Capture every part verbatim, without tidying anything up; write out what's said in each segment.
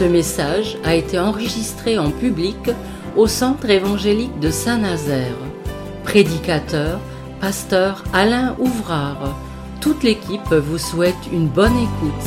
Ce message a été enregistré en public au Centre évangélique de Saint-Nazaire. Prédicateur, pasteur Alain Ouvrard. Toute l'équipe vous souhaite une bonne écoute.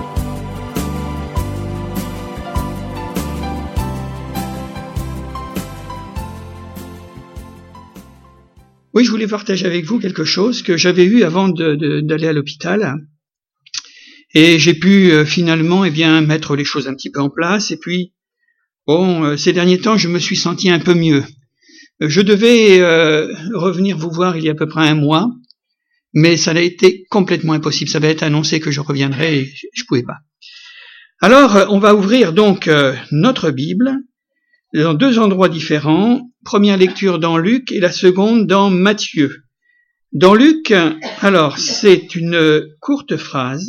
Oui, je voulais partager avec vous quelque chose que j'avais eu avant de, de, d'aller à l'hôpital. Et j'ai pu euh, finalement eh bien, mettre les choses un petit peu en place. Et puis, bon, euh, ces derniers temps, je me suis senti un peu mieux. Euh, je devais euh, revenir vous voir il y a à peu près un mois, mais ça a été complètement impossible. Ça avait été annoncé que je reviendrais et je ne pouvais pas. Alors, on va ouvrir donc euh, notre Bible dans deux endroits différents. Première lecture dans Luc et la seconde dans Matthieu. Dans Luc, alors, c'est une courte phrase,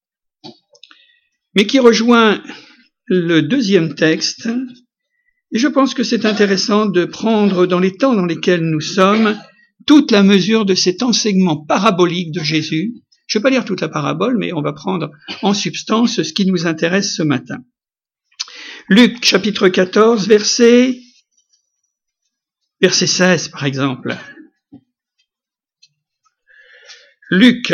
mais qui rejoint le deuxième texte. Et je pense que c'est intéressant de prendre dans les temps dans lesquels nous sommes toute la mesure de cet enseignement parabolique de Jésus. Je ne vais pas lire toute la parabole, mais on va prendre en substance ce qui nous intéresse ce matin. Luc, chapitre quatorze, verset, verset seize, par exemple. Luc,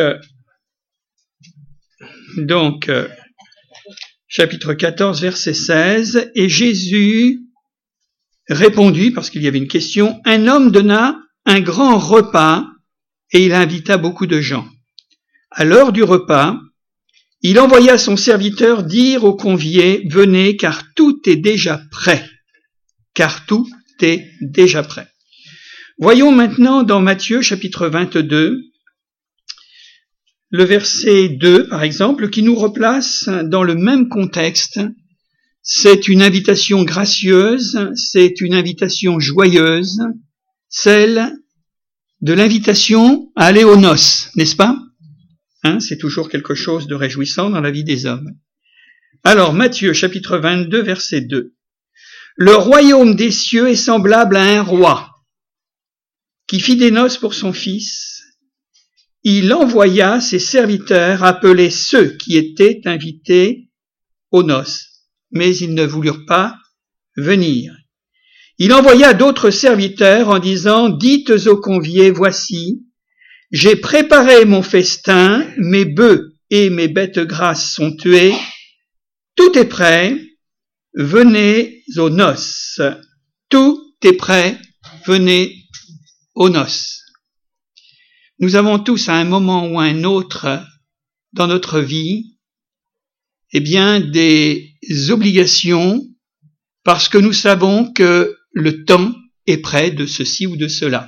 donc, chapitre quatorze, verset seize, et Jésus répondit, parce qu'il y avait une question, un homme donna un grand repas et il invita beaucoup de gens. À l'heure du repas, il envoya son serviteur dire aux conviés, venez, car tout est déjà prêt. Car tout est déjà prêt. Voyons maintenant dans Matthieu, chapitre vingt-deux, le verset deux, par exemple, qui nous replace dans le même contexte. C'est une invitation gracieuse, c'est une invitation joyeuse, celle de l'invitation à aller aux noces, n'est-ce pas? Hein, c'est toujours quelque chose de réjouissant dans la vie des hommes. Alors, Matthieu, chapitre vingt-deux, verset deux. Le royaume des cieux est semblable à un roi qui fit des noces pour son fils. Il envoya ses serviteurs appeler ceux qui étaient invités aux noces, mais ils ne voulurent pas venir. Il envoya d'autres serviteurs en disant, dites aux conviés, voici, j'ai préparé mon festin, mes bœufs et mes bêtes grasses sont tués, tout est prêt, venez aux noces. Tout est prêt, venez aux noces. Nous avons tous à un moment ou à un autre dans notre vie, eh bien, des obligations parce que nous savons que le temps est près de ceci ou de cela.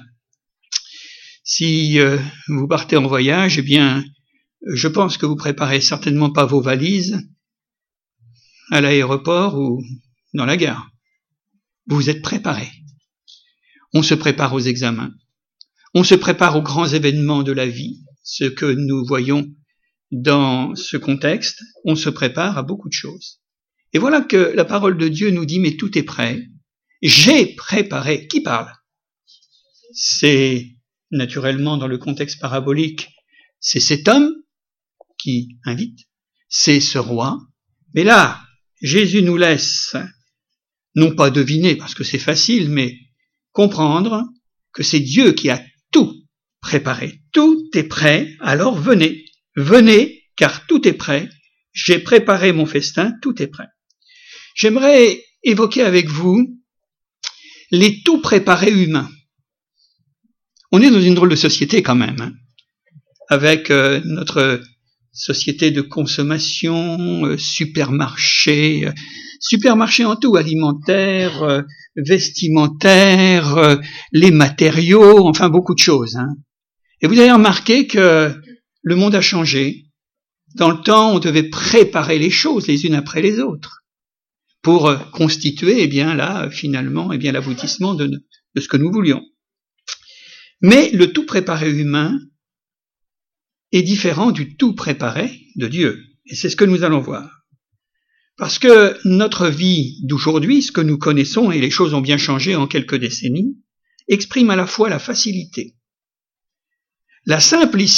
Si euh, vous partez en voyage, eh bien, je pense que vous préparez certainement pas vos valises à l'aéroport ou dans la gare. Vous êtes préparés. On se prépare aux examens. On se prépare aux grands événements de la vie, ce que nous voyons dans ce contexte. On se prépare à beaucoup de choses. Et voilà que la parole de Dieu nous dit, mais tout est prêt. J'ai préparé. Qui parle? C'est naturellement dans le contexte parabolique, c'est cet homme qui invite, c'est ce roi. Mais là, Jésus nous laisse, non pas deviner, parce que c'est facile, mais comprendre que c'est Dieu qui a tout préparé. Tout est prêt, alors venez. Venez, car tout est prêt. J'ai préparé mon festin, tout est prêt. J'aimerais évoquer avec vous les tout préparés humains. On est dans une drôle de société quand même, hein, avec euh, notre société de consommation, euh, supermarché, euh, supermarché en tout, alimentaire, euh, vestimentaire, euh, les matériaux, enfin beaucoup de choses. Hein. Et vous avez remarqué que le monde a changé. Dans le temps, on devait préparer les choses les unes après les autres pour euh, constituer, eh bien là, finalement, eh bien l'aboutissement de, de ce que nous voulions. Mais le tout préparé humain est différent du tout préparé de Dieu. Et c'est ce que nous allons voir. Parce que notre vie d'aujourd'hui, ce que nous connaissons, et les choses ont bien changé en quelques décennies, exprime à la fois la facilité, la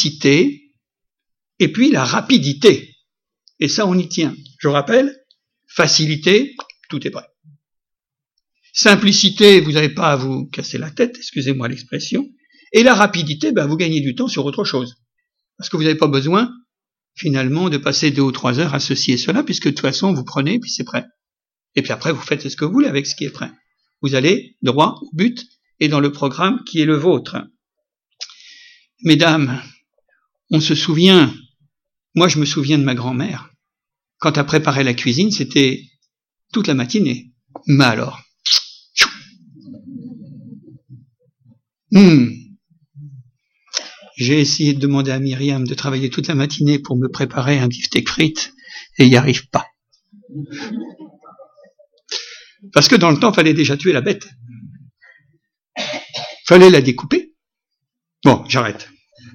simplicité, et puis la rapidité. Et ça, on y tient. Je rappelle, Facilité, tout est prêt. Simplicité, vous n'avez pas à vous casser la tête, excusez-moi l'expression. Et la rapidité, ben, vous gagnez du temps sur autre chose. Parce que vous n'avez pas besoin, finalement, de passer deux ou trois heures à ceci et cela, puisque de toute façon, vous prenez, puis c'est prêt. Et puis après, vous faites ce que vous voulez avec ce qui est prêt. Vous allez droit au but et dans le programme qui est le vôtre. Mesdames, on se souvient, moi je me souviens de ma grand-mère, quand elle préparait la cuisine, c'était toute la matinée. Mais alors, hmm. J'ai essayé de demander à Myriam de travailler toute la matinée pour me préparer un beefsteak frites, et il n'y arrive pas. Parce que dans le temps, il fallait déjà tuer la bête. Fallait la découper. Bon, j'arrête.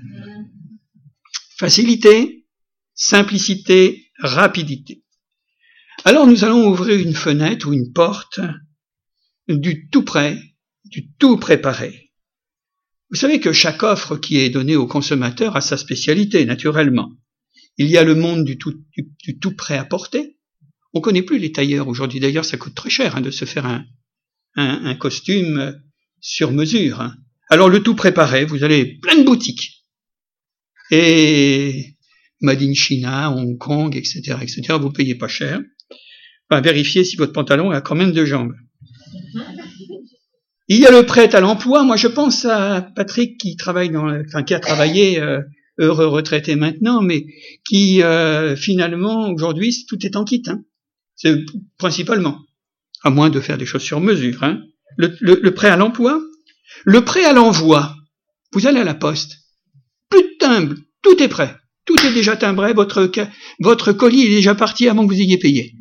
Facilité, simplicité, rapidité. Alors nous allons ouvrir une fenêtre ou une porte du tout prêt, du tout préparé. Vous savez que chaque offre qui est donnée au consommateur a sa spécialité, naturellement. Il y a le monde du tout, du, du tout prêt à porter. On ne connaît plus les tailleurs aujourd'hui. D'ailleurs, ça coûte très cher hein, de se faire un, un, un costume sur mesure. Hein. Alors le tout préparé, vous allez plein de boutiques. Et Made in China, Hong Kong, et cetera, et cetera. Vous payez pas cher. Enfin, vérifiez si votre pantalon a quand même deux jambes. Il y a le prêt à l'emploi. Moi, je pense à Patrick qui travaille dans, enfin, qui a travaillé, euh, heureux retraité maintenant, mais qui euh, finalement aujourd'hui tout est en kit. Hein. C'est principalement, à moins de faire des choses sur mesure. Hein. Le, le, le prêt à l'emploi, le prêt à l'envoi. Vous allez à la poste, plus de timbre, tout est prêt, tout est déjà timbré, votre votre colis est déjà parti avant que vous ayez payé.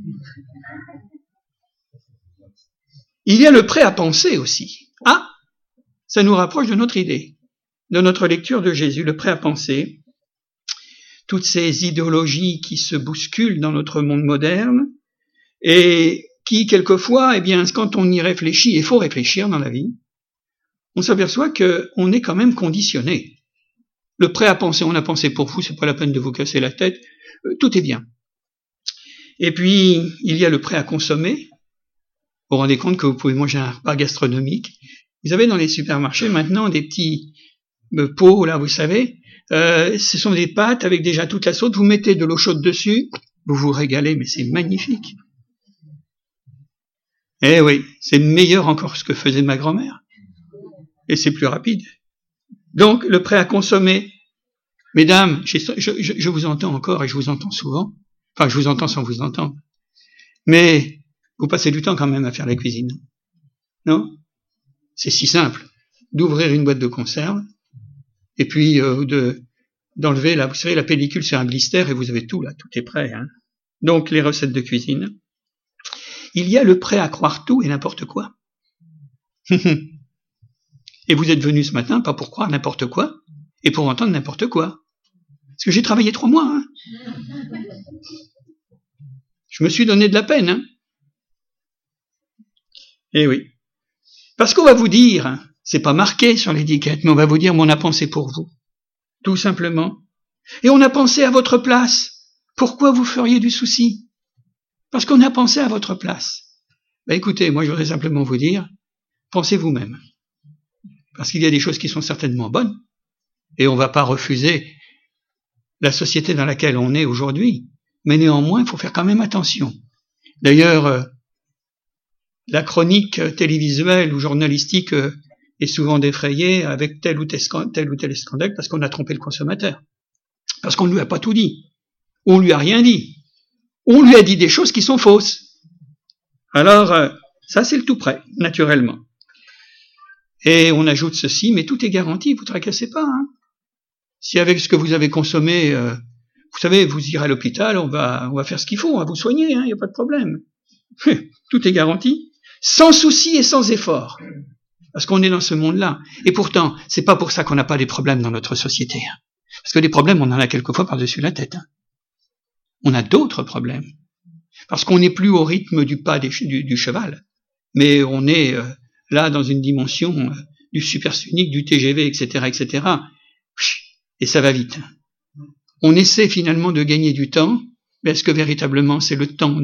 Il y a le prêt à penser aussi. Ah, ça nous rapproche de notre idée, de notre lecture de Jésus, le prêt à penser. Toutes ces idéologies qui se bousculent dans notre monde moderne et qui, quelquefois, eh bien, quand on y réfléchit, et il faut réfléchir dans la vie, on s'aperçoit qu'on est quand même conditionné. Le prêt à penser, on a pensé pour vous, c'est pas la peine de vous casser la tête, euh, tout est bien. Et puis, il y a le prêt à consommer. Vous vous rendez compte que vous pouvez manger un repas gastronomique. Vous avez dans les supermarchés maintenant des petits euh, pots, là, vous savez, euh, ce sont des pâtes avec déjà toute la sauce, vous mettez de l'eau chaude dessus, vous vous régalez, mais c'est magnifique. Eh oui, c'est meilleur encore que ce que faisait ma grand-mère. Et c'est plus rapide. Donc, le prêt à consommer. Mesdames, je, je, je vous entends encore et je vous entends souvent. Enfin, je vous entends sans vous entendre. Mais vous passez du temps quand même à faire la cuisine. Non? C'est si simple d'ouvrir une boîte de conserve et puis euh, de d'enlever, là, vous savez, la pellicule sur un blister et vous avez tout, là, tout est prêt. Hein. Donc, les recettes de cuisine. Il y a le prêt à croire tout et n'importe quoi. Et vous êtes venu ce matin, pas pour croire n'importe quoi, et pour entendre n'importe quoi. Parce que j'ai travaillé trois mois. Hein. Je me suis donné de la peine. Hein. Eh oui. Parce qu'on va vous dire, c'est pas marqué sur l'étiquette, mais on va vous dire, mais on a pensé pour vous. Tout simplement. Et on a pensé à votre place. Pourquoi vous feriez du souci? Parce qu'on a pensé à votre place. Ben écoutez, moi je voudrais simplement vous dire, pensez vous-même. Parce qu'il y a des choses qui sont certainement bonnes, et on ne va pas refuser la société dans laquelle on est aujourd'hui, mais néanmoins, il faut faire quand même attention. D'ailleurs, euh, la chronique télévisuelle ou journalistique euh, est souvent défrayée avec tel ou tel, tel ou tel scandale parce qu'on a trompé le consommateur. Parce qu'on ne lui a pas tout dit. Ou on lui a rien dit. Ou on lui a dit des choses qui sont fausses. Alors, euh, ça c'est le tout prêt, naturellement. Et on ajoute ceci, mais tout est garanti, vous ne tracassez pas. Hein. Si avec ce que vous avez consommé, euh, vous savez, vous irez à l'hôpital, on va, on va faire ce qu'il faut, on va vous soigner, il hein, n'y a pas de problème. Tout est garanti, sans souci et sans effort. Parce qu'on est dans ce monde-là. Et pourtant, c'est pas pour ça qu'on n'a pas des problèmes dans notre société. Hein. Parce que des problèmes, on en a quelquefois par-dessus la tête. Hein. On a d'autres problèmes. Parce qu'on n'est plus au rythme du pas des, du, du cheval, mais on est euh, là dans une dimension euh, du supersonique, du T G V, et cetera, et cetera. Et ça va vite. On essaie finalement de gagner du temps, mais est-ce que véritablement c'est le temps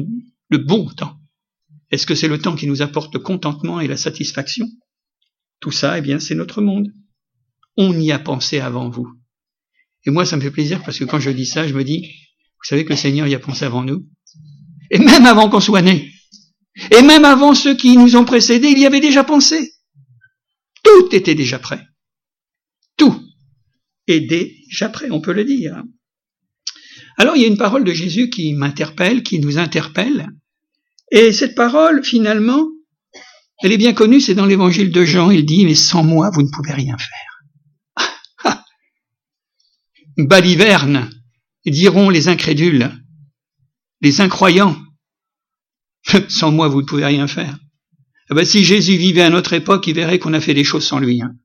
le bon temps? Est-ce que c'est le temps qui nous apporte le contentement et la satisfaction? Tout ça, eh bien, c'est notre monde. On y a pensé avant vous. Et moi, ça me fait plaisir parce que quand je dis ça, je me dis, vous savez que le Seigneur y a pensé avant nous. Et même avant qu'on soit nés. Et même avant ceux qui nous ont précédés, il y avait déjà pensé. Tout était déjà prêt. Tout est déjà prêt, on peut le dire. Alors, il y a une parole de Jésus qui m'interpelle, qui nous interpelle. Et cette parole, finalement, elle est bien connue, c'est dans l'évangile de Jean. Il dit, mais sans moi, vous ne pouvez rien faire. Baliverne, diront les incrédules, les incroyants. Sans moi, vous ne pouvez rien faire. Eh ben, si Jésus vivait à notre époque, il verrait qu'on a fait des choses sans lui. Hein.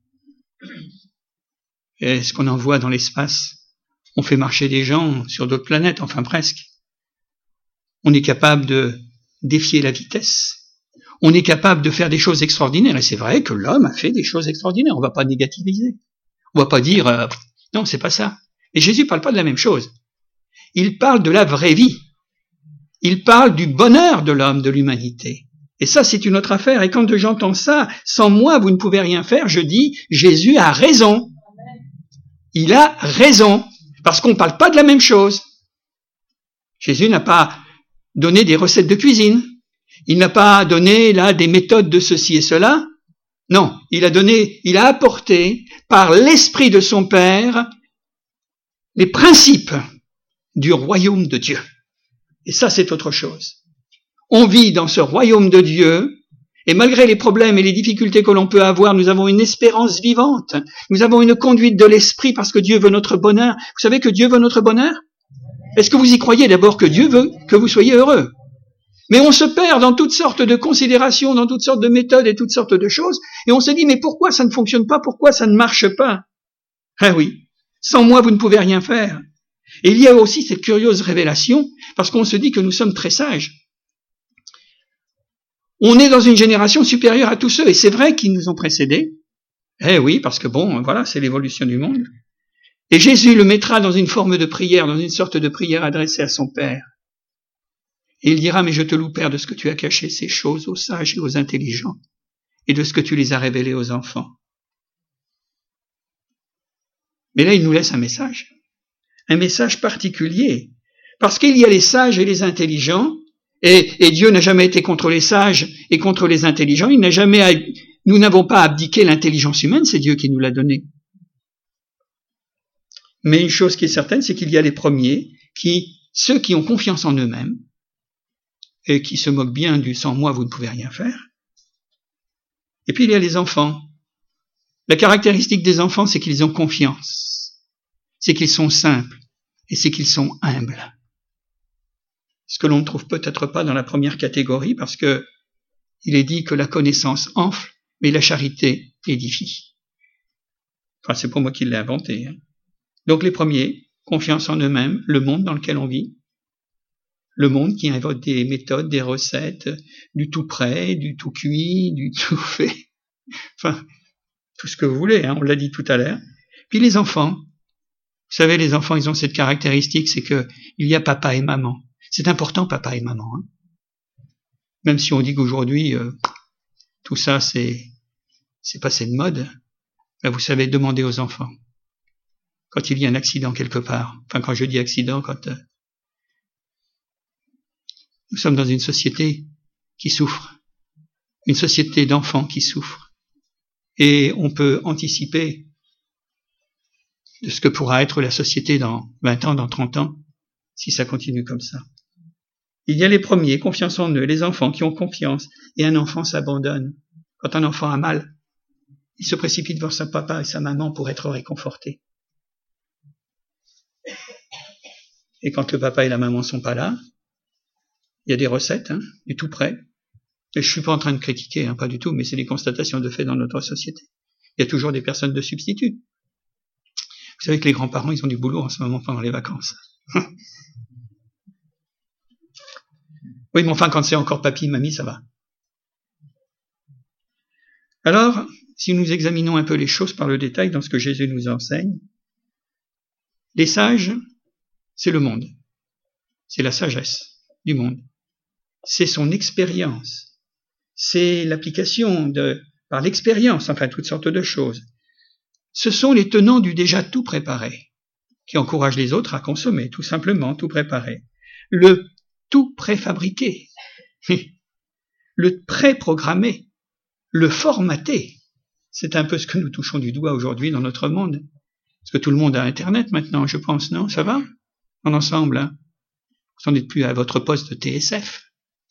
Et ce qu'on envoie dans l'espace, on fait marcher des gens sur d'autres planètes, enfin presque. On est capable de défier la vitesse. On est capable de faire des choses extraordinaires. Et c'est vrai que l'homme a fait des choses extraordinaires. On ne va pas négativiser. On ne va pas dire, euh, non, c'est pas ça. Et Jésus ne parle pas de la même chose. Il parle de la vraie vie. Il parle du bonheur de l'homme, de l'humanité. Et ça, c'est une autre affaire. Et quand j'entends ça, sans moi, vous ne pouvez rien faire, je dis, Jésus a raison. Il a raison. Parce qu'on ne parle pas de la même chose. Jésus n'a pas donné des recettes de cuisine. Il n'a pas donné, là, des méthodes de ceci et cela. Non, il a donné, il a apporté, par l'esprit de son Père, les principes du royaume de Dieu. Et ça, c'est autre chose. On vit dans ce royaume de Dieu, et malgré les problèmes et les difficultés que l'on peut avoir, nous avons une espérance vivante. Nous avons une conduite de l'esprit parce que Dieu veut notre bonheur. Vous savez que Dieu veut notre bonheur? Est-ce que vous y croyez d'abord que Dieu veut que vous soyez heureux? Mais on se perd dans toutes sortes de considérations, dans toutes sortes de méthodes et toutes sortes de choses, et on se dit, mais pourquoi ça ne fonctionne pas? Pourquoi ça ne marche pas? Ah oui, sans moi, vous ne pouvez rien faire. Et il y a aussi cette curieuse révélation, parce qu'on se dit que nous sommes très sages. On est dans une génération supérieure à tous ceux, et c'est vrai qu'ils nous ont précédés. Eh oui, parce que bon, voilà, c'est l'évolution du monde. Et Jésus le mettra dans une forme de prière, dans une sorte de prière adressée à son Père. Et il dira, mais je te loue, Père, de ce que tu as caché ces choses aux sages et aux intelligents, et de ce que tu les as révélées aux enfants. Mais là, il nous laisse un message. Un message particulier, parce qu'il y a les sages et les intelligents, et, et Dieu n'a jamais été contre les sages et contre les intelligents, il n'a jamais, nous n'avons pas abdiqué l'intelligence humaine, c'est Dieu qui nous l'a donnée. Mais une chose qui est certaine, c'est qu'il y a les premiers, qui, ceux qui ont confiance en eux-mêmes, et qui se moquent bien du « sans moi, vous ne pouvez rien faire ». Et puis il y a les enfants. La caractéristique des enfants, c'est qu'ils ont confiance. C'est qu'ils sont simples et c'est qu'ils sont humbles. Ce que l'on ne trouve peut-être pas dans la première catégorie parce que il est dit que la connaissance enfle, mais la charité édifie. Enfin, c'est pour moi qui l'ai inventé. Hein. Donc les premiers, confiance en eux-mêmes, le monde dans lequel on vit, le monde qui invoque des méthodes, des recettes, du tout prêt, du tout cuit, du tout fait, enfin, tout ce que vous voulez, hein, on l'a dit tout à l'heure. Puis les enfants. Vous savez, les enfants, ils ont cette caractéristique, c'est que il y a papa et maman. C'est important, papa et maman. Hein. Même si on dit qu'aujourd'hui, euh, tout ça, c'est, c'est passé de mode. Ben, vous savez, demandez aux enfants. Quand il y a un accident quelque part, enfin, quand je dis accident, quand euh, nous sommes dans une société qui souffre, une société d'enfants qui souffre, et on peut anticiper de ce que pourra être la société dans vingt ans, dans trente ans, si ça continue comme ça. Il y a les premiers, confiance en eux, les enfants qui ont confiance, et un enfant s'abandonne. Quand un enfant a mal, il se précipite vers son papa et sa maman pour être réconforté. Et quand le papa et la maman sont pas là, il y a des recettes, hein, du tout prêt. Et je suis pas en train de critiquer, hein, pas du tout, mais c'est des constatations de fait dans notre société. Il y a toujours des personnes de substitut. Vous savez que les grands-parents, ils ont du boulot en ce moment pendant les vacances. Oui, mais enfin, quand c'est encore papy, mamie, ça va. Alors, si nous examinons un peu les choses par le détail dans ce que Jésus nous enseigne, les sages, c'est le monde. C'est la sagesse du monde. c'est son expérience. C'est l'application de, par l'expérience, enfin toutes sortes de choses. Ce sont les tenants du déjà tout préparé, qui encouragent les autres à consommer, tout simplement, tout préparé. Le tout préfabriqué, le pré-programmé, le formaté, c'est un peu ce que nous touchons du doigt aujourd'hui dans notre monde. Parce que tout le monde a Internet maintenant, je pense, non? Ça va? En ensemble, hein? Vous n'en êtes plus à votre poste de T S F.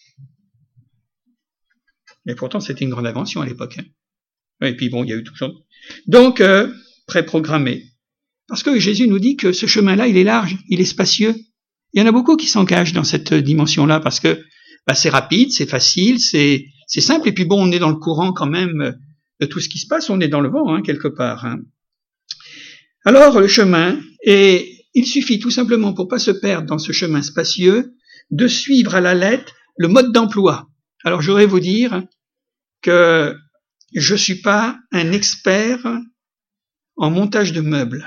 Et pourtant, c'était une grande invention à l'époque. Hein. Et puis bon, il y a eu tout ça. Donc, euh, préprogrammé. Parce que Jésus nous dit que ce chemin-là, il est large, il est spacieux. Il y en a beaucoup qui s'engagent dans cette dimension-là parce que bah, c'est rapide, c'est facile, c'est, c'est simple. Et puis bon, on est dans le courant quand même de tout ce qui se passe. On est dans le vent, hein, quelque part. Hein. Alors, le chemin, et il suffit tout simplement pour pas se perdre dans ce chemin spacieux, de suivre à la lettre le mode d'emploi. Alors, je voudrais vous dire que je suis pas un expert en montage de meubles.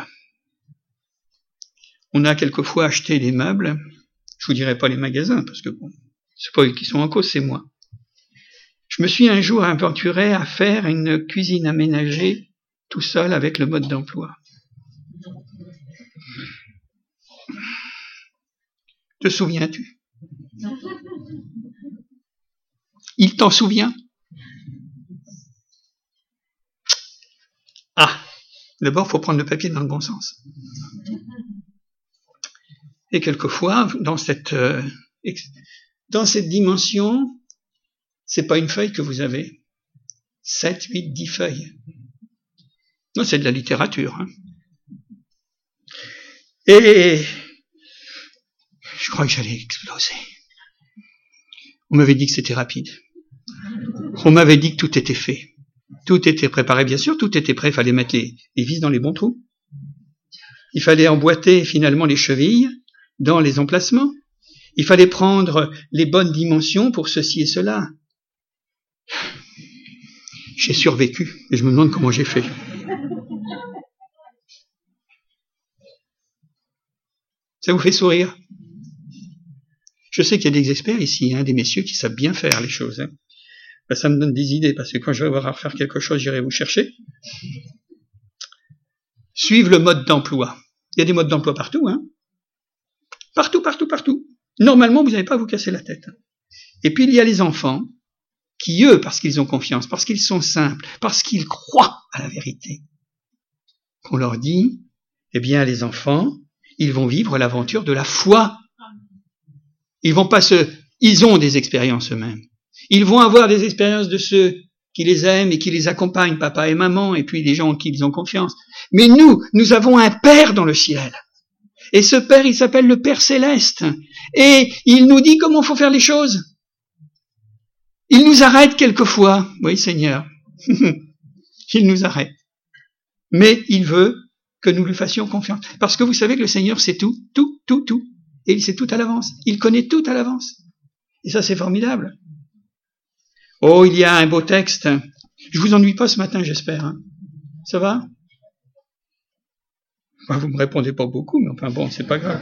On a quelquefois acheté des meubles, je vous dirai pas les magasins, parce que bon, c'est pas eux qui sont en cause, c'est moi. Je me suis un jour aventuré à faire une cuisine aménagée tout seul avec le mode d'emploi. Te souviens-tu? Il t'en souvient? Ah, d'abord, il faut prendre le papier dans le bon sens. Et quelquefois, dans cette, euh, dans cette dimension, c'est pas une feuille que vous avez. Sept, huit, dix feuilles. Non, c'est de la littérature. Hein. Et je crois que j'allais exploser. On m'avait dit que c'était rapide. On m'avait dit que tout était fait. Tout était préparé, bien sûr, tout était prêt. Il fallait mettre les, les vis dans les bons trous. Il fallait emboîter finalement les chevilles dans les emplacements. Il fallait prendre les bonnes dimensions pour ceci et cela. J'ai survécu et je me demande comment j'ai fait. Ça vous fait sourire? Je sais qu'il y a des experts ici, hein, des messieurs qui savent bien faire les choses. Hein. Ben, ça me donne des idées, parce que quand je vais avoir à refaire quelque chose, j'irai vous chercher. Suivre le mode d'emploi. Il y a des modes d'emploi partout. Hein. Partout, partout, partout. Normalement, vous n'allez pas à vous casser la tête. Et puis, il y a les enfants qui, eux, parce qu'ils ont confiance, parce qu'ils sont simples, parce qu'ils croient à la vérité, qu'on leur dit, eh bien, les enfants, ils vont vivre l'aventure de la foi. Ils vont pas se, ils ont des expériences eux-mêmes. Ils vont avoir des expériences de ceux qui les aiment et qui les accompagnent, papa et maman, et puis des gens en qui ils ont confiance. Mais nous, nous avons un Père dans le ciel. Et ce Père, il s'appelle le Père Céleste. Et il nous dit comment faut faire les choses. Il nous arrête quelquefois. Oui, Seigneur. Il nous arrête. Mais il veut que nous lui fassions confiance. Parce que vous savez que le Seigneur sait tout, tout, tout, tout. Et il sait tout à l'avance. Il connaît tout à l'avance. Et ça, c'est formidable. Oh, il y a un beau texte. Je vous ennuie pas ce matin, j'espère. Hein. Ça va? Enfin, vous me répondez pas beaucoup, mais enfin bon, c'est pas grave.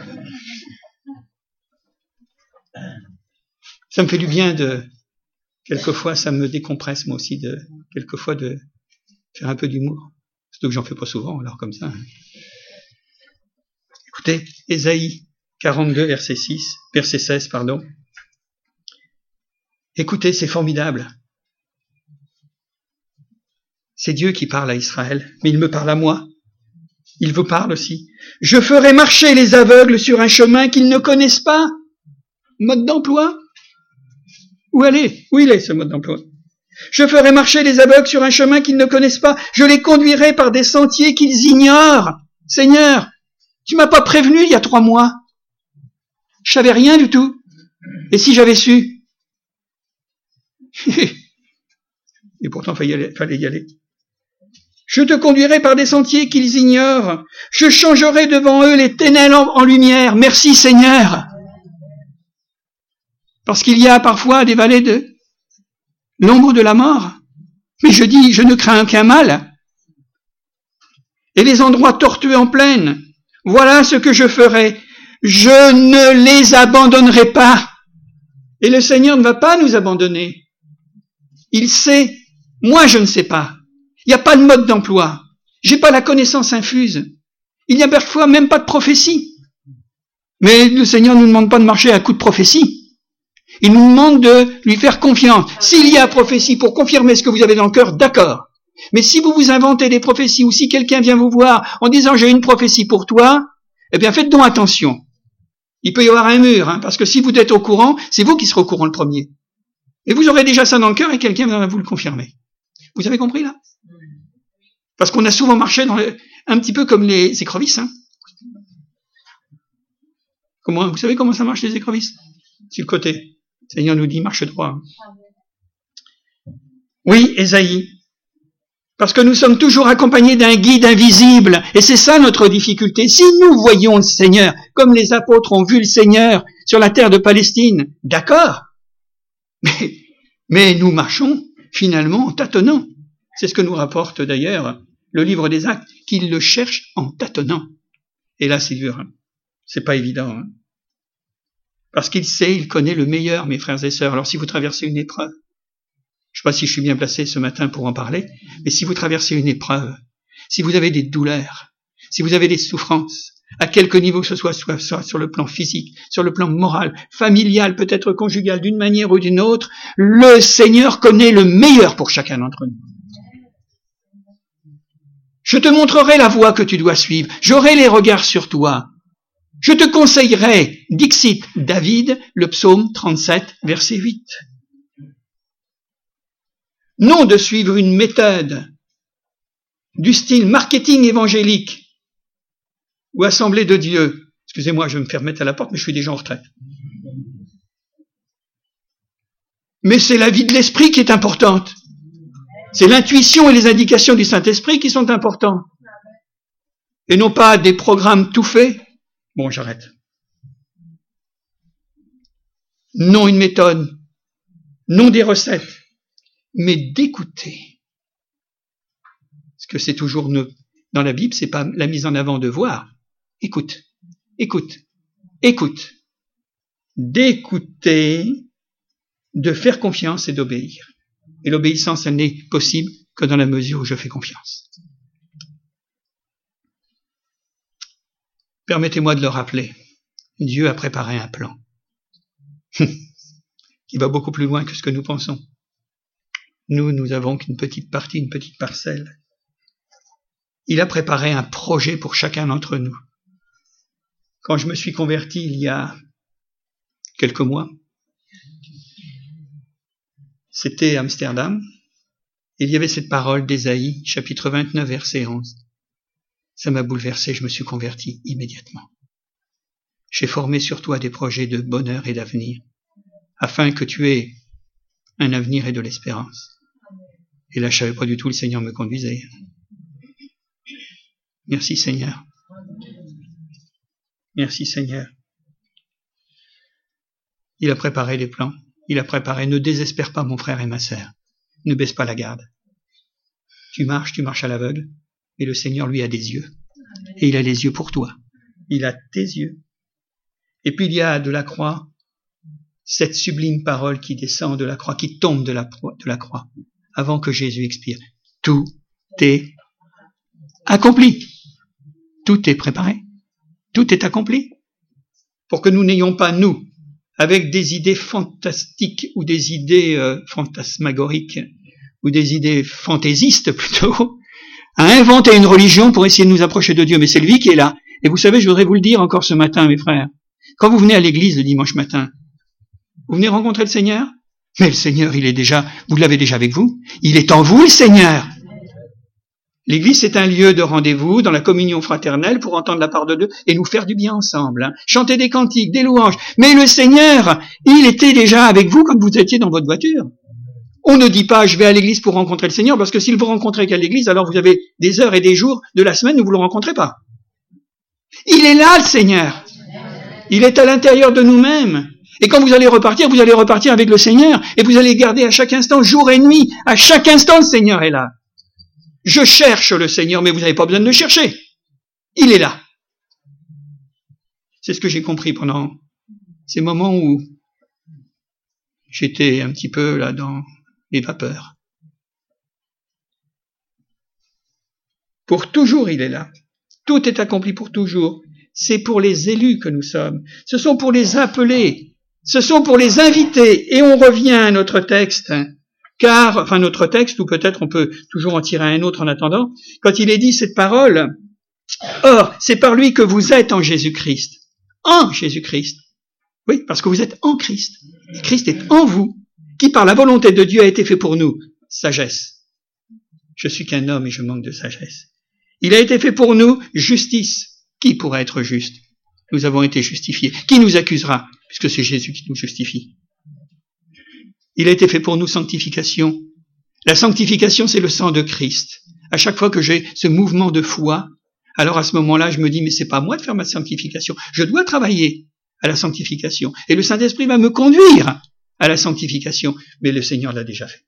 Ça me fait du bien de... Quelquefois, ça me décompresse, moi aussi, de quelquefois de faire un peu d'humour. Surtout que j'en fais pas souvent, alors comme ça. Écoutez, Ésaïe quarante-deux, verset six, verset seize, pardon. Écoutez, c'est formidable. C'est Dieu qui parle à Israël, mais il me parle à moi. Il vous parle aussi. Je ferai marcher les aveugles sur un chemin qu'ils ne connaissent pas. Mode d'emploi. Où elle est? Où il est, ce mode d'emploi? Je ferai marcher les aveugles sur un chemin qu'ils ne connaissent pas. Je les conduirai par des sentiers qu'ils ignorent. Seigneur, tu m'as pas prévenu il y a trois mois. Je savais rien du tout. Et si j'avais su? Et pourtant, il fallait y aller. Fallait y aller. Je te conduirai par des sentiers qu'ils ignorent. Je changerai devant eux les ténèbres en lumière. Merci Seigneur. Parce qu'il y a parfois des vallées de l'ombre de la mort. Mais je dis, je ne crains aucun mal. Et les endroits tortueux en plaine, voilà ce que je ferai. Je ne les abandonnerai pas. Et le Seigneur ne va pas nous abandonner. Il sait, moi je ne sais pas. Il n'y a pas de mode d'emploi. J'ai pas la connaissance infuse. Il n'y a parfois même pas de prophétie. Mais le Seigneur ne nous demande pas de marcher à coup de prophétie. Il nous demande de lui faire confiance. S'il y a prophétie pour confirmer ce que vous avez dans le cœur, d'accord. Mais si vous vous inventez des prophéties ou si quelqu'un vient vous voir en disant j'ai une prophétie pour toi, eh bien faites donc attention. Il peut y avoir un mur, hein, parce que si vous êtes au courant, c'est vous qui serez au courant le premier. Et vous aurez déjà ça dans le cœur et quelqu'un viendra vous le confirmer. Vous avez compris là? Parce qu'on a souvent marché dans le, un petit peu comme les écrevisses. Hein. Comment, vous savez comment ça marche les écrevisses? Sur le côté. Le Seigneur nous dit marche droit. Oui, Ésaïe. Parce que nous sommes toujours accompagnés d'un guide invisible. Et c'est ça notre difficulté. Si nous voyons le Seigneur, comme les apôtres ont vu le Seigneur sur la terre de Palestine, d'accord. Mais, mais nous marchons finalement en tâtonnant. C'est ce que nous rapporte d'ailleurs le livre des Actes, qu'il le cherche en tâtonnant. Et là, c'est dur. Hein. C'est pas évident. Hein. Parce qu'il sait, il connaît le meilleur, mes frères et sœurs. Alors si vous traversez une épreuve, je ne sais pas si je suis bien placé ce matin pour en parler, mais si vous traversez une épreuve, si vous avez des douleurs, si vous avez des souffrances, à quelque niveau que ce soit, soit, soit sur le plan physique, sur le plan moral, familial, peut-être conjugal, d'une manière ou d'une autre, le Seigneur connaît le meilleur pour chacun d'entre nous. Je te montrerai la voie que tu dois suivre, j'aurai les regards sur toi. Je te conseillerai, dixit David, le psaume trente-sept, verset huit. Non de suivre une méthode du style marketing évangélique ou assemblée de Dieu. Excusez-moi, je vais me faire mettre à la porte, mais je suis déjà en retraite. Mais c'est la vie de l'esprit qui est importante. C'est l'intuition et les indications du Saint-Esprit qui sont importantes. Et non pas des programmes tout faits. Bon, j'arrête. Non une méthode, non des recettes, mais d'écouter. Parce que c'est toujours ne, dans la Bible, c'est pas la mise en avant de voir. Écoute, écoute, écoute. D'écouter, de faire confiance et d'obéir. Et l'obéissance, elle n'est possible que dans la mesure où je fais confiance. Permettez-moi de le rappeler. Dieu a préparé un plan qui va beaucoup plus loin que ce que nous pensons. Nous, nous avons qu'une petite partie, une petite parcelle. Il a préparé un projet pour chacun d'entre nous. Quand je me suis converti il y a quelques mois, c'était à Amsterdam, il y avait cette parole d'Ésaïe, chapitre vingt-neuf, verset onze. Ça m'a bouleversé, je me suis converti immédiatement. J'ai formé sur toi des projets de bonheur et d'avenir, afin que tu aies un avenir et de l'espérance. Et là, je savais pas du tout, le Seigneur me conduisait. Merci Seigneur. Merci Seigneur. Il a préparé les plans. Il a préparé. Ne désespère pas mon frère et ma sœur. Ne baisse pas la garde. Tu marches, tu marches à l'aveugle. Et le Seigneur, lui, a des yeux. Et il a les yeux pour toi. Il a tes yeux. Et puis il y a de la croix, cette sublime parole qui descend de la croix, qui tombe de la, de la croix, avant que Jésus expire. Tout est accompli. Tout est préparé. Tout est accompli. Pour que nous n'ayons pas, nous, avec des idées fantastiques ou des idées euh, fantasmagoriques ou des idées fantaisistes plutôt, à inventer une religion pour essayer de nous approcher de Dieu. Mais c'est lui qui est là. Et vous savez, je voudrais vous le dire encore ce matin, mes frères. Quand vous venez à l'église le dimanche matin, vous venez rencontrer le Seigneur? Mais le Seigneur, il est déjà, vous l'avez déjà avec vous. Il est en vous, le Seigneur. L'église, c'est un lieu de rendez-vous dans la communion fraternelle pour entendre la part de Dieu et nous faire du bien ensemble. Hein. Chanter des cantiques, des louanges. Mais le Seigneur, il était déjà avec vous quand vous étiez dans votre voiture. On ne dit pas, je vais à l'église pour rencontrer le Seigneur, parce que s'il vous rencontrez qu'à l'église, alors vous avez des heures et des jours de la semaine où vous ne le rencontrez pas. Il est là, le Seigneur. Il est à l'intérieur de nous-mêmes. Et quand vous allez repartir, vous allez repartir avec le Seigneur. Et vous allez garder à chaque instant, jour et nuit. À chaque instant, le Seigneur est là. Je cherche le Seigneur, mais vous n'avez pas besoin de le chercher. Il est là. C'est ce que j'ai compris pendant ces moments où j'étais un petit peu là dans les vapeurs. Pour toujours, il est là. Tout est accompli pour toujours. C'est pour les élus que nous sommes. Ce sont pour les appelés. Ce sont pour les invités. Et on revient à notre texte. Car, enfin notre texte, ou peut-être on peut toujours en tirer un autre en attendant, quand il est dit cette parole, or, c'est par lui que vous êtes en Jésus-Christ. En Jésus-Christ. Oui, parce que vous êtes en Christ. Et Christ est en vous, qui par la volonté de Dieu a été fait pour nous. Sagesse. Je suis qu'un homme et je manque de sagesse. Il a été fait pour nous justice. Qui pourrait être juste? Nous avons été justifiés. Qui nous accusera? Puisque c'est Jésus qui nous justifie. Il a été fait pour nous sanctification. La sanctification, c'est le sang de Christ. À chaque fois que j'ai ce mouvement de foi, alors à ce moment-là, je me dis, mais c'est pas à moi de faire ma sanctification. Je dois travailler à la sanctification. Et le Saint-Esprit va me conduire à la sanctification. Mais le Seigneur l'a déjà fait.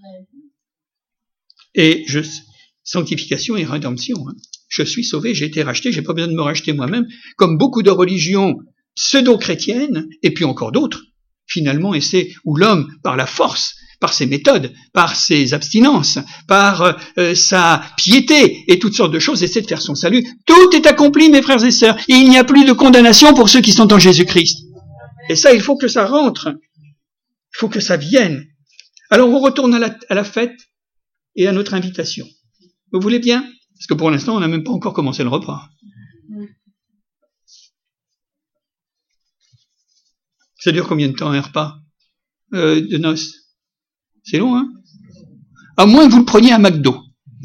Et je, sanctification et rédemption. Hein. Je suis sauvé, j'ai été racheté, j'ai pas besoin de me racheter moi-même, comme beaucoup de religions pseudo-chrétiennes, et puis encore d'autres, finalement, et c'est où l'homme, par la force, par ses méthodes, par ses abstinences, par euh, sa piété et toutes sortes de choses, essaie de faire son salut. Tout est accompli, mes frères et sœurs, et il n'y a plus de condamnation pour ceux qui sont en Jésus-Christ. Et ça, il faut que ça rentre, il faut que ça vienne. Alors on retourne à la, à la fête et à notre invitation. Vous voulez bien? Parce que pour l'instant, on n'a même pas encore commencé le repas. Ça dure combien de temps un repas euh, de noces? C'est long, hein? À moins que vous le preniez à McDo.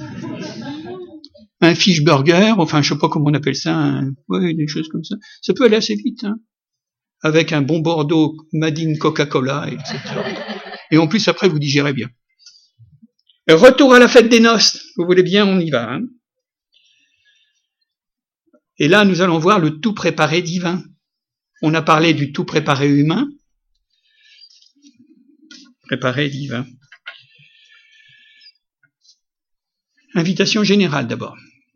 Un fish burger, enfin, je sais pas comment on appelle ça, un, ouais, des choses comme ça. Ça peut aller assez vite, hein? Avec un bon Bordeaux Made in Coca-Cola, et cetera. Et en plus, après, vous digérez bien. Retour à la fête des noces. Vous voulez bien, on y va, hein? Et là, nous allons voir le tout préparé divin. On a parlé du tout préparé humain. Préparé divin. Invitation générale d'abord.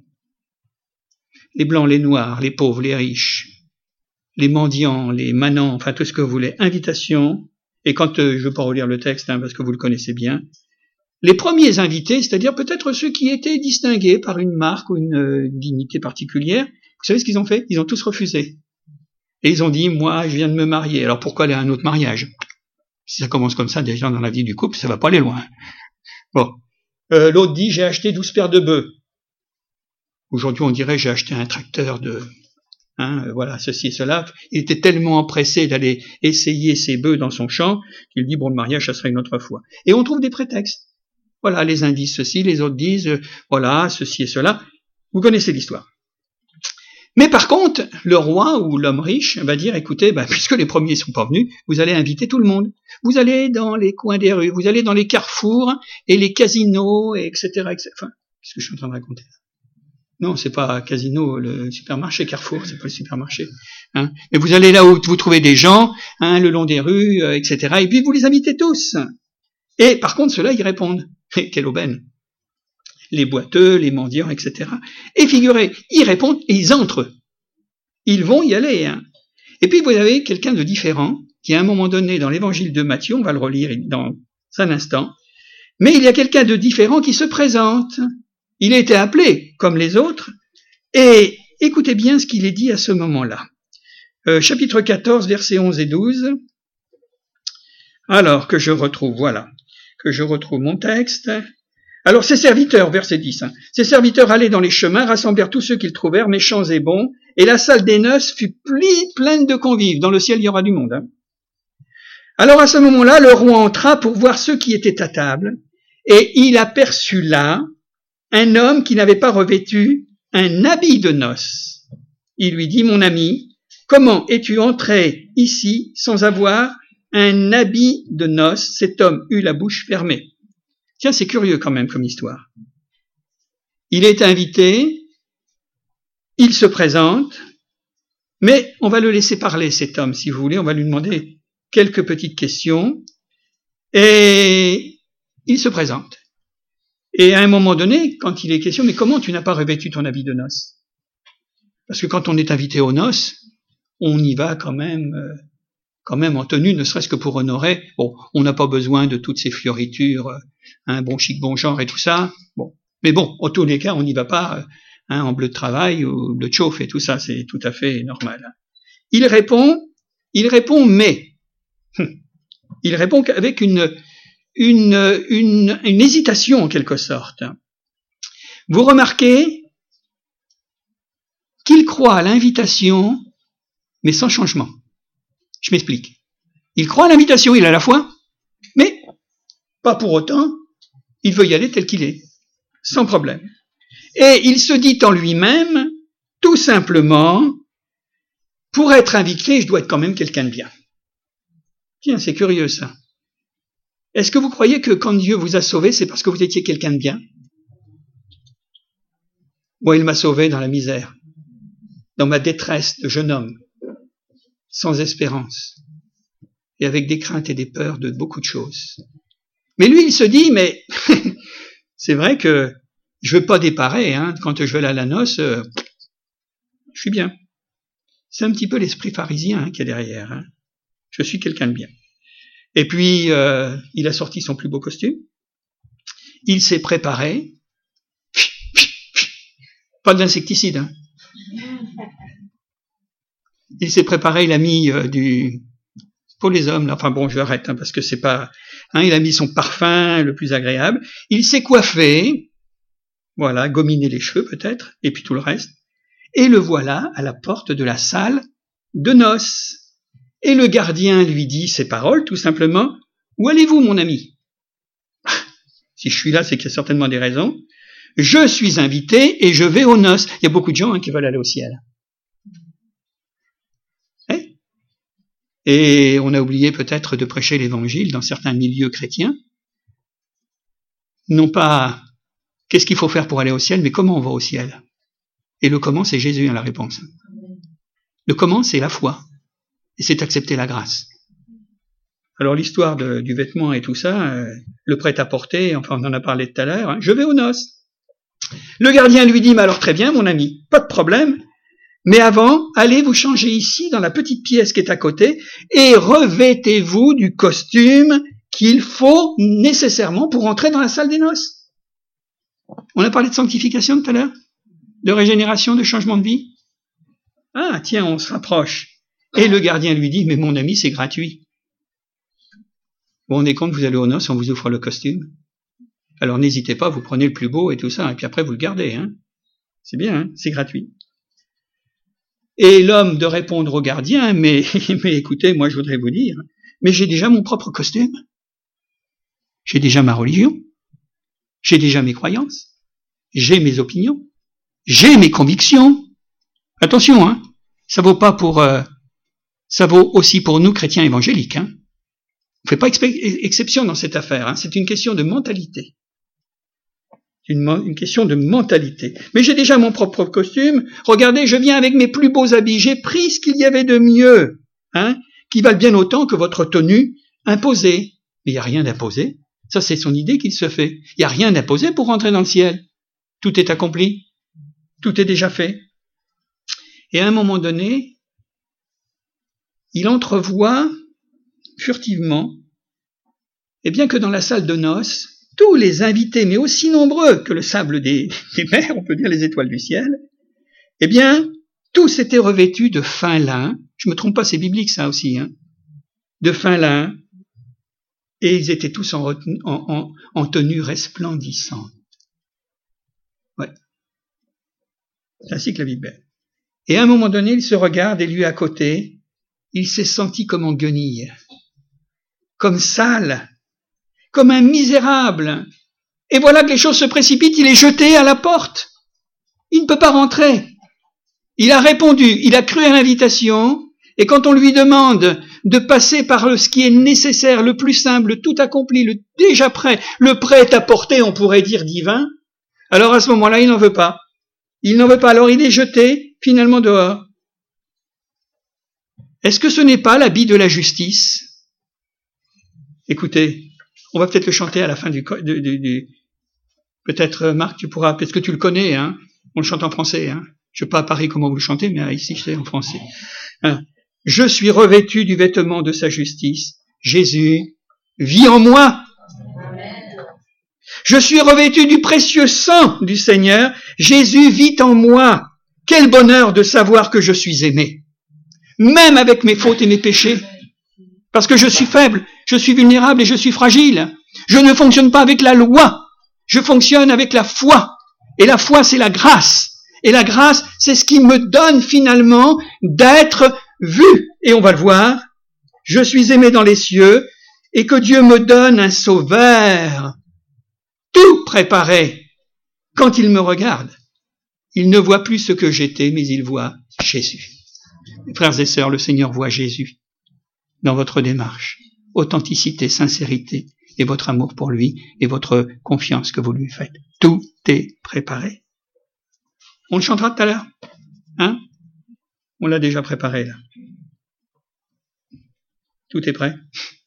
Les blancs, les noirs, les pauvres, les riches, les mendiants, les manants, enfin tout ce que vous voulez. Invitation. Et quand euh, je ne veux pas relire le texte, hein, parce que vous le connaissez bien. Les premiers invités, c'est-à-dire peut-être ceux qui étaient distingués par une marque ou une euh, dignité particulière, vous savez ce qu'ils ont fait? Ils ont tous refusé. Et ils ont dit, moi, je viens de me marier. Alors pourquoi aller à un autre mariage? Si ça commence comme ça, déjà dans la vie du couple, ça va pas aller loin. Bon. Euh, l'autre dit, j'ai acheté douze paires de bœufs. Aujourd'hui, on dirait, j'ai acheté un tracteur de... Hein, voilà, ceci et cela. Il était tellement empressé d'aller essayer ses bœufs dans son champ qu'il dit, bon, le mariage, ça sera une autre fois. Et on trouve des prétextes. Voilà, les uns disent ceci, les autres disent, euh, voilà, ceci et cela. Vous connaissez l'histoire. Mais par contre, le roi ou l'homme riche va dire, écoutez, ben, puisque les premiers ne sont pas venus, vous allez inviter tout le monde. Vous allez dans les coins des rues, vous allez dans les carrefours et les casinos, et etc. et cetera. Enfin, qu'est-ce que je suis en train de raconter là? Non, c'est pas casino, le supermarché Carrefour, c'est pas le supermarché. Hein. Mais vous allez là où vous trouvez des gens, hein, le long des rues, euh, et cetera. Et puis vous les invitez tous. Et par contre, ceux-là, ils répondent. Et quelle aubaine! Les boiteux, les mendiants, et cetera. Et figurez, ils répondent et ils entrent. Ils vont y aller. Hein. Et puis vous avez quelqu'un de différent qui, à un moment donné, dans l'évangile de Matthieu, on va le relire dans un instant, mais il y a quelqu'un de différent qui se présente. Il a été appelé comme les autres, et écoutez bien ce qu'il est dit à ce moment-là. Euh, chapitre quatorze, versets onze et douze. Alors que je retrouve, voilà, que je retrouve mon texte. Alors ces serviteurs, verset dix, hein, ces serviteurs allaient dans les chemins, rassemblèrent tous ceux qu'ils trouvèrent, méchants et bons, et la salle des noces fut pli, pleine de convives. Dans le ciel, il y aura du monde. Hein. Alors à ce moment-là, le roi entra pour voir ceux qui étaient à table, et il aperçut là un homme qui n'avait pas revêtu un habit de noces. Il lui dit, mon ami, comment es-tu entré ici sans avoir un habit de noces? Cet homme eut la bouche fermée. Tiens, c'est curieux quand même comme histoire. Il est invité, il se présente, mais on va le laisser parler, cet homme, si vous voulez, on va lui demander quelques petites questions, et il se présente. Et à un moment donné, quand il est question, mais comment tu n'as pas revêtu ton habit de noces? Parce que quand on est invité aux noces, on y va quand même euh, quand même en tenue, ne serait-ce que pour honorer. Bon, on n'a pas besoin de toutes ces fioritures, hein, bon chic, bon genre et tout ça. Bon, mais bon, en tous les cas, on n'y va pas hein, en bleu de travail ou bleu de chauffe et tout ça, c'est tout à fait normal. Il répond, il répond, mais il répond avec une une une, une hésitation en quelque sorte. Vous remarquez qu'il croit à l'invitation, mais sans changement. Je m'explique. Il croit à l'invitation, il a la foi, mais pas pour autant, il veut y aller tel qu'il est, sans problème. Et il se dit en lui-même, tout simplement, pour être invité, je dois être quand même quelqu'un de bien. Tiens, c'est curieux ça. Est-ce que vous croyez que quand Dieu vous a sauvé, c'est parce que vous étiez quelqu'un de bien? Moi, il m'a sauvé dans la misère, dans ma détresse de jeune homme, sans espérance, et avec des craintes et des peurs de beaucoup de choses. Mais lui, il se dit, mais c'est vrai que je veux pas déparer, hein, quand je vais aller à la noce, euh, je suis bien. C'est un petit peu l'esprit pharisien hein, qui est derrière. Hein. Je suis quelqu'un de bien. Et puis, euh, il a sorti son plus beau costume, il s'est préparé, pas d'insecticide, hein. Il s'est préparé, il a mis euh, du... Pour les hommes, là, enfin bon, je arrête, hein, parce que c'est pas... Hein, il a mis son parfum le plus agréable. Il s'est coiffé, voilà, gominé les cheveux peut-être, et puis tout le reste. Et le voilà à la porte de la salle de noces. Et le gardien lui dit ces paroles, tout simplement. « Où allez-vous, mon ami ?» Si je suis là, c'est qu'il y a certainement des raisons. « Je suis invité et je vais aux noces. » Il y a beaucoup de gens hein, qui veulent aller au ciel. Et on a oublié peut-être de prêcher l'évangile dans certains milieux chrétiens. Non pas qu'est-ce qu'il faut faire pour aller au ciel, mais comment on va au ciel. Et le comment, c'est Jésus, hein, la réponse. Le comment, c'est la foi. Et c'est accepter la grâce. Alors l'histoire de, du vêtement et tout ça, euh, le prêt-à-porter, enfin on en a parlé tout à l'heure, hein, je vais aux noces. Le gardien lui dit, mais alors très bien mon ami, pas de problème. Mais avant, allez vous changer ici, dans la petite pièce qui est à côté, et revêtez-vous du costume qu'il faut nécessairement pour entrer dans la salle des noces. On a parlé de sanctification tout à l'heure, de régénération, de changement de vie. Ah, tiens, on se rapproche. Et le gardien lui dit, mais mon ami, c'est gratuit. Vous vous rendez compte, vous allez aux noces, on vous offre le costume. Alors n'hésitez pas, vous prenez le plus beau et tout ça, et puis après vous le gardez. Hein. C'est bien, hein, c'est gratuit. Et l'homme de répondre au gardien, mais, mais écoutez, moi je voudrais vous dire, mais j'ai déjà mon propre costume, j'ai déjà ma religion, j'ai déjà mes croyances, j'ai mes opinions, j'ai mes convictions. Attention, hein, ça vaut pas pour, euh, ça vaut aussi pour nous chrétiens évangéliques. Hein. On ne fait pas expe- exception dans cette affaire, hein. C'est une question de mentalité. Une, une question de mentalité. Mais j'ai déjà mon propre costume. Regardez, je viens avec mes plus beaux habits. J'ai pris ce qu'il y avait de mieux, hein, qui valent bien autant que votre tenue imposée. Mais il n'y a rien d'imposé. Ça, c'est son idée qu'il se fait. Il n'y a rien d'imposé pour rentrer dans le ciel. Tout est accompli. Tout est déjà fait. Et à un moment donné, il entrevoit furtivement, et bien que dans la salle de noces, tous les invités, mais aussi nombreux que le sable des, des mers, on peut dire les étoiles du ciel, eh bien, tous étaient revêtus de fin lin. Je me trompe pas, c'est biblique ça aussi, hein. De fin lin. Et ils étaient tous en, en, en, en tenue resplendissante. Ouais. C'est ainsi que la Bible est. Et à un moment donné, il se regarde et lui à côté, il s'est senti comme en guenille, comme sale, comme un misérable. Et voilà que les choses se précipitent, il est jeté à la porte. Il ne peut pas rentrer. Il a répondu, il a cru à l'invitation, et quand on lui demande de passer par le, ce qui est nécessaire, le plus simple, le tout accompli, le déjà prêt, le prêt à porter, on pourrait dire divin, alors à ce moment-là, il n'en veut pas. Il n'en veut pas, alors il est jeté finalement dehors. Est-ce que ce n'est pas l'habit de la justice? Écoutez, on va peut-être le chanter à la fin du... du, du, du peut-être, Marc, tu pourras... Parce que tu le connais, hein. On le chante en français, hein. Je ne sais pas à Paris comment vous le chantez, mais ici, je sais en français. Hein. Je suis revêtu du vêtement de sa justice. Jésus vit en moi. Je suis revêtu du précieux sang du Seigneur. Jésus vit en moi. Quel bonheur de savoir que je suis aimé. Même avec mes fautes et mes péchés. Parce que je suis faible, je suis vulnérable et je suis fragile. Je ne fonctionne pas avec la loi. Je fonctionne avec la foi. Et la foi, c'est la grâce. Et la grâce, c'est ce qui me donne finalement d'être vu. Et on va le voir. Je suis aimé dans les cieux et que Dieu me donne un sauveur. Tout préparé. Quand il me regarde, il ne voit plus ce que j'étais, mais il voit Jésus. Frères et sœurs, le Seigneur voit Jésus dans votre démarche. Authenticité, sincérité et votre amour pour lui et votre confiance que vous lui faites. Tout est préparé. On le chantera tout à l'heure. Hein? On l'a déjà préparé là. Tout est prêt?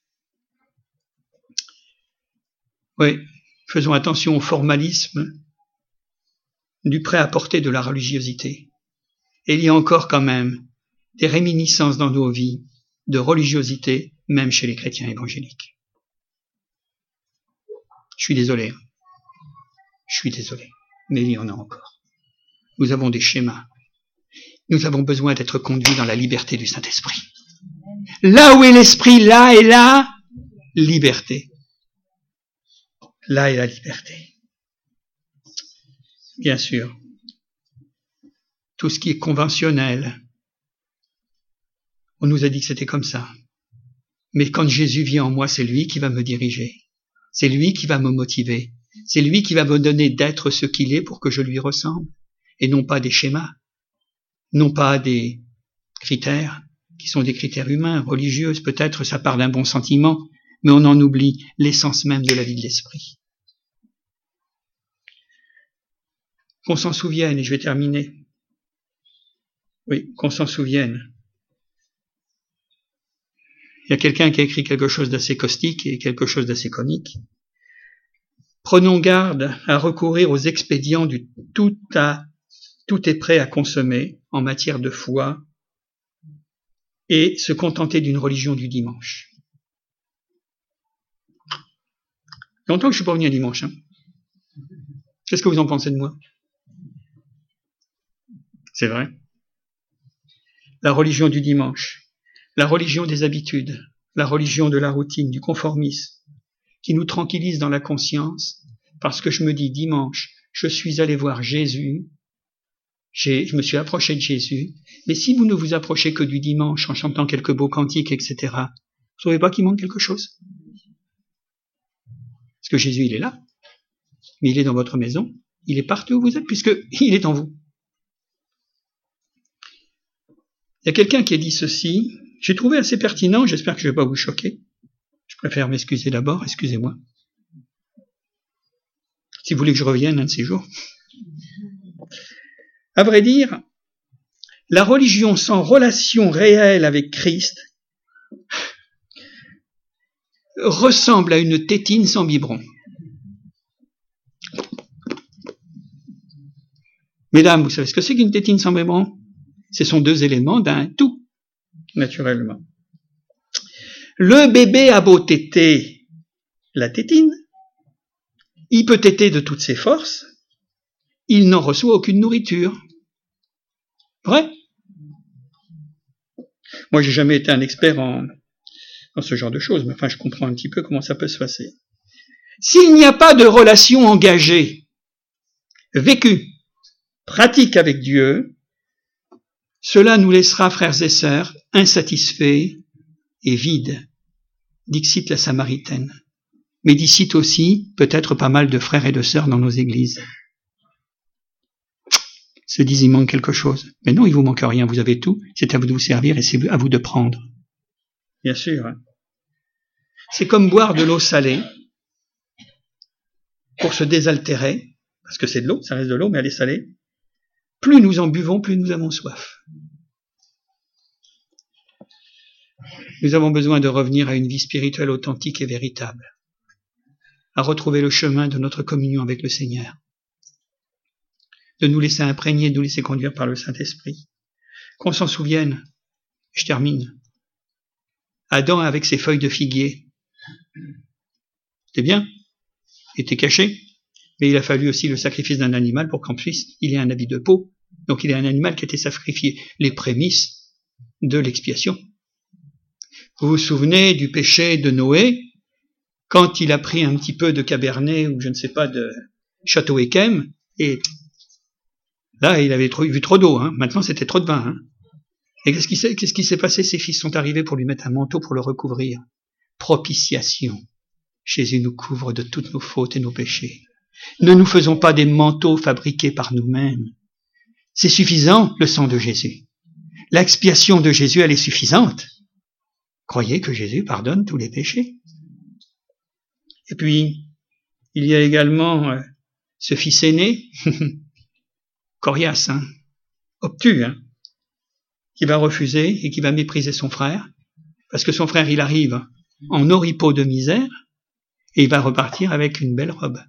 Oui, faisons attention au formalisme du prêt-à-porter de la religiosité. Et il y a encore quand même des réminiscences dans nos vies de religiosité, même chez les chrétiens évangéliques. Je suis désolé. Je suis désolé. Mais il y en a encore. Nous avons des schémas. Nous avons besoin d'être conduits dans la liberté du Saint-Esprit. Là où est l'Esprit, là est la liberté. Là est la liberté. Bien sûr, tout ce qui est conventionnel, on nous a dit que c'était comme ça. Mais quand Jésus vit en moi, c'est lui qui va me diriger. C'est lui qui va me motiver. C'est lui qui va me donner d'être ce qu'il est pour que je lui ressemble. Et non pas des schémas. Non pas des critères qui sont des critères humains, religieux. Peut-être ça part d'un bon sentiment, mais on en oublie l'essence même de la vie de l'esprit. Qu'on s'en souvienne, et je vais terminer. Oui, qu'on s'en souvienne. Il y a quelqu'un qui a écrit quelque chose d'assez caustique et quelque chose d'assez comique. Prenons garde à recourir aux expédients du tout à, tout est prêt à consommer en matière de foi et se contenter d'une religion du dimanche. Longtemps que je suis pas venu un dimanche, hein. Qu'est-ce que vous en pensez de moi? C'est vrai. La religion du dimanche. La religion des habitudes, la religion de la routine, du conformisme, qui nous tranquillise dans la conscience, parce que je me dis dimanche, je suis allé voir Jésus, j'ai, je me suis approché de Jésus, mais si vous ne vous approchez que du dimanche en chantant quelques beaux cantiques, et cetera, vous trouvez pas qu'il manque quelque chose? Parce que Jésus, il est là, mais il est dans votre maison, il est partout où vous êtes, puisqu'il est en vous. Il y a quelqu'un qui a dit ceci, j'ai trouvé assez pertinent, j'espère que je ne vais pas vous choquer. Je préfère m'excuser d'abord, excusez-moi. Si vous voulez que je revienne un de ces jours. À vrai dire, la religion sans relation réelle avec Christ ressemble à une tétine sans biberon. Mesdames, vous savez ce que c'est qu'une tétine sans biberon? Ce sont deux éléments d'un tout, naturellement. Le bébé a beau téter la tétine, il peut téter de toutes ses forces, il n'en reçoit aucune nourriture. Vrai? Moi, j'ai jamais été un expert en, en ce genre de choses, mais enfin, je comprends un petit peu comment ça peut se passer. S'il n'y a pas de relation engagée, vécue, pratique avec Dieu, cela nous laissera, frères et sœurs, insatisfaits et vides. Dixit la Samaritaine. Mais dicite aussi peut-être pas mal de frères et de sœurs dans nos églises. Se disent, il manque quelque chose. Mais non, il vous manque rien, vous avez tout. C'est à vous de vous servir et c'est à vous de prendre. Bien sûr. Hein. C'est comme boire de l'eau salée pour se désaltérer, parce que c'est de l'eau, ça reste de l'eau, mais elle est salée. Plus nous en buvons, plus nous avons soif. Nous avons besoin de revenir à une vie spirituelle authentique et véritable, à retrouver le chemin de notre communion avec le Seigneur, de nous laisser imprégner, de nous laisser conduire par le Saint-Esprit. Qu'on s'en souvienne, Je termine. Adam avec ses feuilles de figuier. C'était bien, il était caché, mais il a fallu aussi le sacrifice d'un animal pour qu'en plus il ait un habit de peau. Donc il est un animal qui a été sacrifié. Les prémices de l'expiation. Vous vous souvenez du péché de Noé, quand il a pris un petit peu de Cabernet, ou je ne sais pas, de Château Yquem, et là il avait trop, vu trop d'eau, hein. Maintenant c'était trop de vin. Hein. Et qu'est-ce qui s'est, qu'est-ce qui s'est passé? Ses fils sont arrivés pour lui mettre un manteau pour le recouvrir. Propitiation. Jésus nous couvre de toutes nos fautes et nos péchés. Ne nous faisons pas des manteaux fabriqués par nous-mêmes. C'est suffisant, le sang de Jésus. L'expiation de Jésus, elle est suffisante. Croyez que Jésus pardonne tous les péchés. Et puis, il y a également euh, ce fils aîné, coriace, hein, obtus, hein, qui va refuser et qui va mépriser son frère, parce que son frère, il arrive en oripeau de misère, et il va repartir avec une belle robe.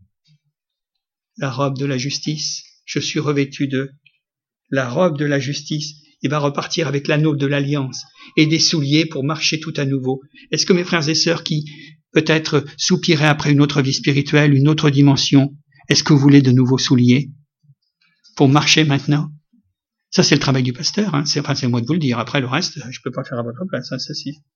La robe de la justice, je suis revêtu de la robe de la justice. Il va repartir avec l'anneau de l'alliance et des souliers pour marcher tout à nouveau. Est-ce que mes frères et sœurs qui peut-être soupiraient après une autre vie spirituelle, une autre dimension, est-ce que vous voulez de nouveaux souliers pour marcher maintenant? Ça, c'est le travail du pasteur. Hein. C'est, enfin, c'est moi de vous le dire. Après, le reste, je peux pas faire à votre place. Hein, ça, si.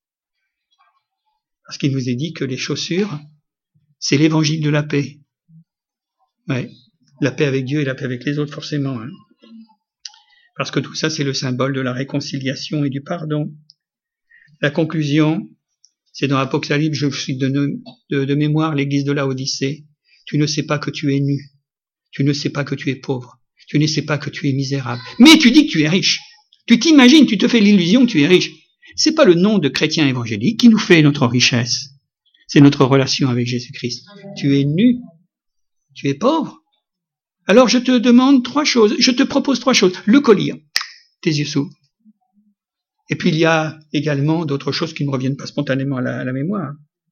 Parce qu'il nous est dit que les chaussures, c'est l'évangile de la paix. Ouais, la paix avec Dieu et la paix avec les autres, forcément. Hein. Parce que tout ça, c'est le symbole de la réconciliation et du pardon. La conclusion, c'est dans l'Apocalypse, je suis de, de, de mémoire, l'église de Laodicée. Tu ne sais pas que tu es nu. Tu ne sais pas que tu es pauvre. Tu ne sais pas que tu es misérable. Mais tu dis que tu es riche. Tu t'imagines, tu te fais l'illusion que tu es riche. C'est pas le nom de chrétien évangélique qui nous fait notre richesse. C'est notre relation avec Jésus-Christ. Tu es nu. Tu es pauvre. Alors je te demande trois choses, je te propose trois choses. Le collier, tes yeux s'ouvrent. Et puis il y a également d'autres choses qui ne me reviennent pas spontanément à la, à la mémoire.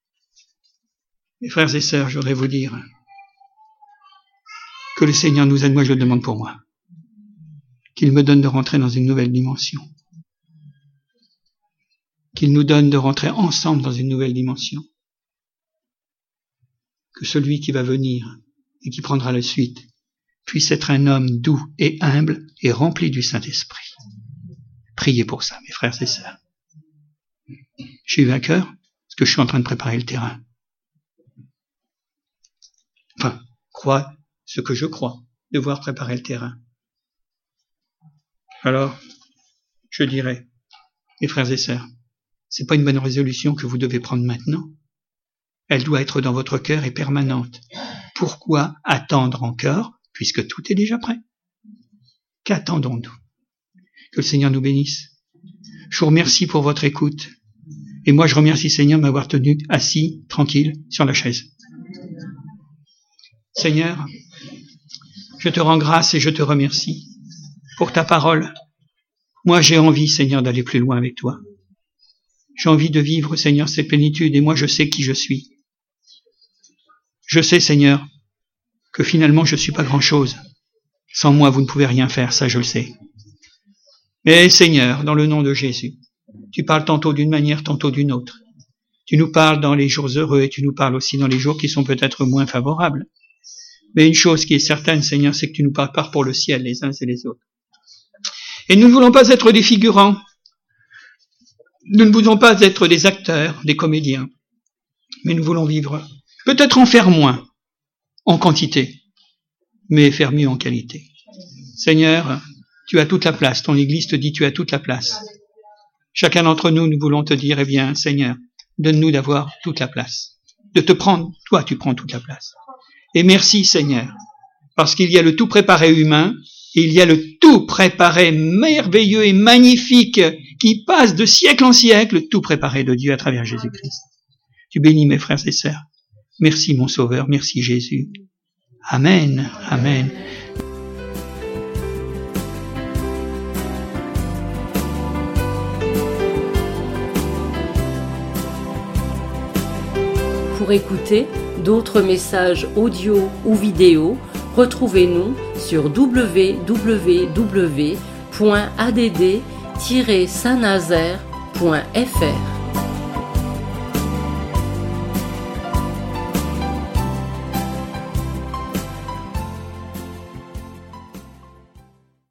Mes frères et sœurs, je voudrais vous dire que le Seigneur nous aide, moi je le demande pour moi, qu'il me donne de rentrer dans une nouvelle dimension, qu'il nous donne de rentrer ensemble dans une nouvelle dimension, que celui qui va venir et qui prendra la suite puisse être un homme doux et humble et rempli du Saint-Esprit. Priez pour ça, mes frères et sœurs. J'ai eu à cœur, parce que je suis en train de préparer le terrain. Enfin, crois ce que je crois, devoir préparer le terrain. Alors, je dirais, mes frères et sœurs, c'est pas une bonne résolution que vous devez prendre maintenant. Elle doit être dans votre cœur et permanente. Pourquoi attendre encore, puisque tout est déjà prêt? Qu'attendons-nous? Que le Seigneur nous bénisse. Je vous remercie pour votre écoute. Et moi, je remercie Seigneur de m'avoir tenu assis, tranquille, sur la chaise. Seigneur, je te rends grâce et je te remercie pour ta parole. Moi, j'ai envie, Seigneur, d'aller plus loin avec toi. J'ai envie de vivre, Seigneur, cette plénitude, et moi, je sais qui je suis. Je sais, Seigneur, que finalement, je ne suis pas grand-chose. Sans moi, vous ne pouvez rien faire, ça, je le sais. Mais, Seigneur, dans le nom de Jésus, tu parles tantôt d'une manière, tantôt d'une autre. Tu nous parles dans les jours heureux et tu nous parles aussi dans les jours qui sont peut-être moins favorables. Mais une chose qui est certaine, Seigneur, c'est que tu nous prépares pour le ciel, les uns et les autres. Et nous ne voulons pas être des figurants. Nous ne voulons pas être des acteurs, des comédiens. Mais nous voulons vivre, peut-être en faire moins, en quantité, mais faire mieux en qualité. Seigneur, tu as toute la place. Ton Église te dit tu as toute la place. Chacun d'entre nous, nous voulons te dire, eh bien, Seigneur, donne-nous d'avoir toute la place. De te prendre, toi, tu prends toute la place. Et merci, Seigneur, parce qu'il y a le tout préparé humain, et il y a le tout préparé merveilleux et magnifique qui passe de siècle en siècle, le tout préparé de Dieu à travers Jésus-Christ. Tu bénis mes frères et sœurs. Merci, mon Sauveur. Merci, Jésus. Amen. Amen. Pour écouter d'autres messages audio ou vidéo, retrouvez-nous sur w w w point a d d tiret saint nazaire point f r.